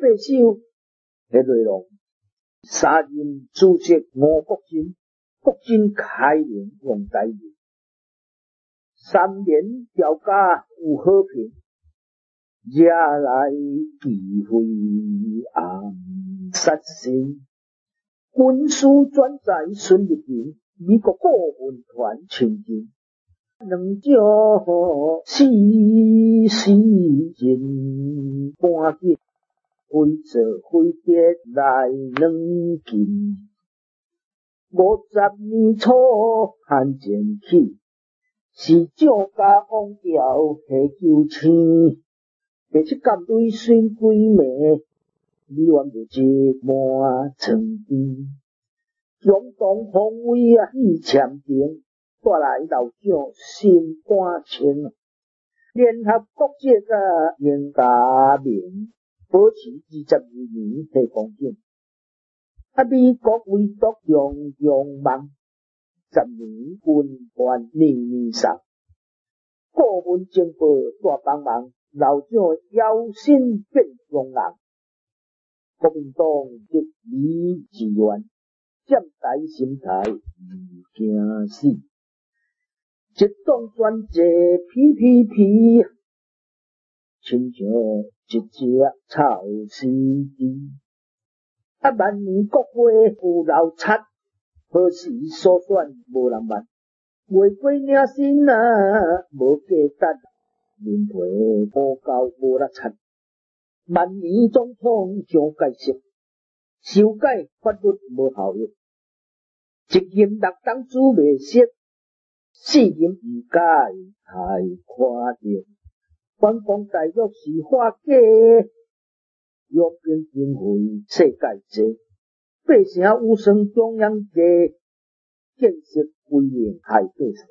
八首的内容，三任主席吴国珍，国珍开明用台语，3年调家有和平，惹来忌讳暗杀心。军事转载孙立平，美国顾问团亲近，两招死人半截，非做非跌来两斤。50年初汉奸起，是赵家王朝下九千。第7舰队孙桂梅，李元就一满床边，强东防卫已签订，带来老蒋心肝清。联合国际严加明，保持22年下光景。美国唯独用梦，10年军团年上，国文情报大帮忙，老蒋摇身变强人。国民党极力支援，占台心态唔惊死，一党专制PPP，亲像一只臭死猪。万年国会有流贼，何时所选无人问。未过领身无价值，面皮无够无力擦。万年总统上解释，修改法律无效益，一任6党主未识，4任唔改太夸张。反攻大陆是化假，约兵经费世界济，百姓有算中央价，建设规营害百姓。